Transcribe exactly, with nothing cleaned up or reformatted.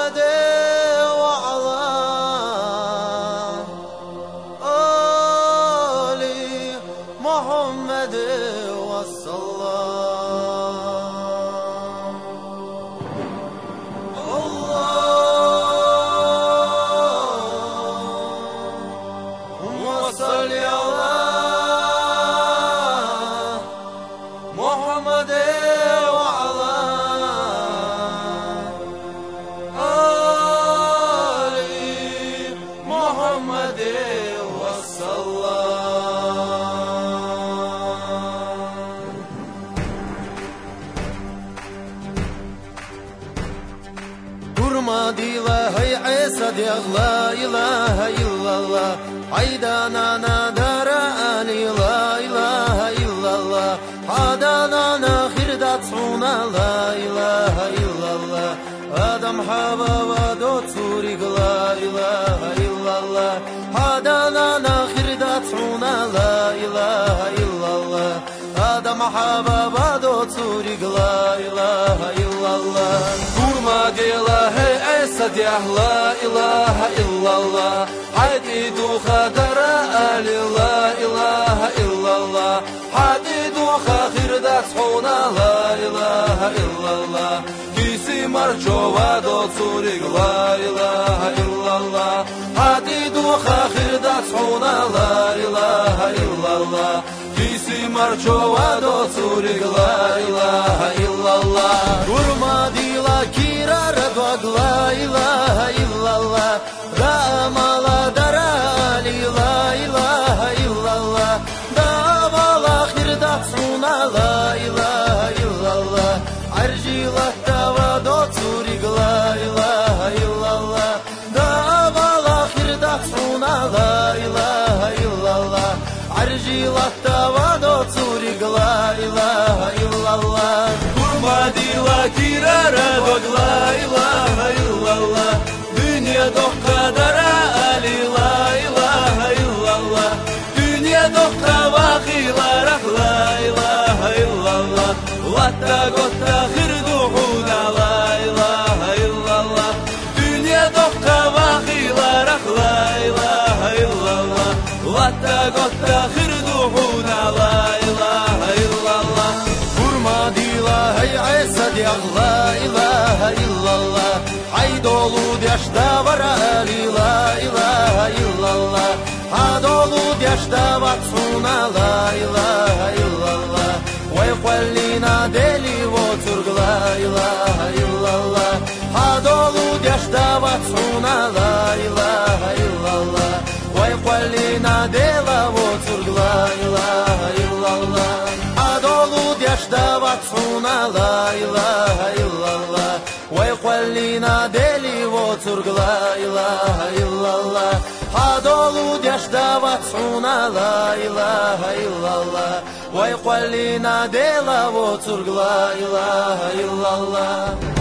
محمد وعلى آل محمد والسلام. اللهم صل على محمد وعلى آل محمد والسلام. Kurma dilahi Isa diye la ilahe illallah. Haydanana dara ali la ilahe illallah. Hadanana khirdatsuna la ilahe illallah. Adam hava va dotsurig la ilahe illallah. Hadanana khirdatsuna la ilahe illallah. Adam hava va dotsurig la ilahe illallah. Kurma dilahi Isa diye la ilahe illallah. Hadidu khadara ali la ilahe illallah. Hadidu khirdatsuna la ilahe illallah. Kisi marchova dotsurig la ilahe illallah. Hadidu khirdatsuna la ilahe illallah. Kisi marchova dotsurig la ilahe illallah. Kurma dila kirara dog la ilahe illallah. Ramala darali la ilahe illallah. Davala khirdatsuna la ilahe illallah. Arjila dava dotsurig la ilahe illallah. Davala khirdatsuna la ilahe illallah. Arjila dava dotsurig la ilahe illallah. Kurma dila kirara dog la ilahe illallah. Dünya dok kadara ali la ilahe illallah. Dünya dok kavakilarak la ilahe illallah. Vatta gotta khirduhuna la ilahe illallah. Dünya dok kavakilarak la ilahe illallah. Vatta gotta khirduhuna la ilahe illallah. Kurma dila hey Isa diye la ilahe illallah. Haydolu yaşta var ali la ilahe illallah. Hadolu yaşta vatsuna la ilahe illallah. Vay kwallina deli voturg la ilahe illallah. Hadolu yaşta vatsuna la ilahe illallah. Vay kwallina dela voturg la ilahe illallah. Hadolu yaşta vatsuna la ilahe illallah. Vay kwallina deli voturg la ilahe illallah. Hadolu yaşta vatsuna la ilahe illallah. Vay kwallina dela voturg la ilahe illallah.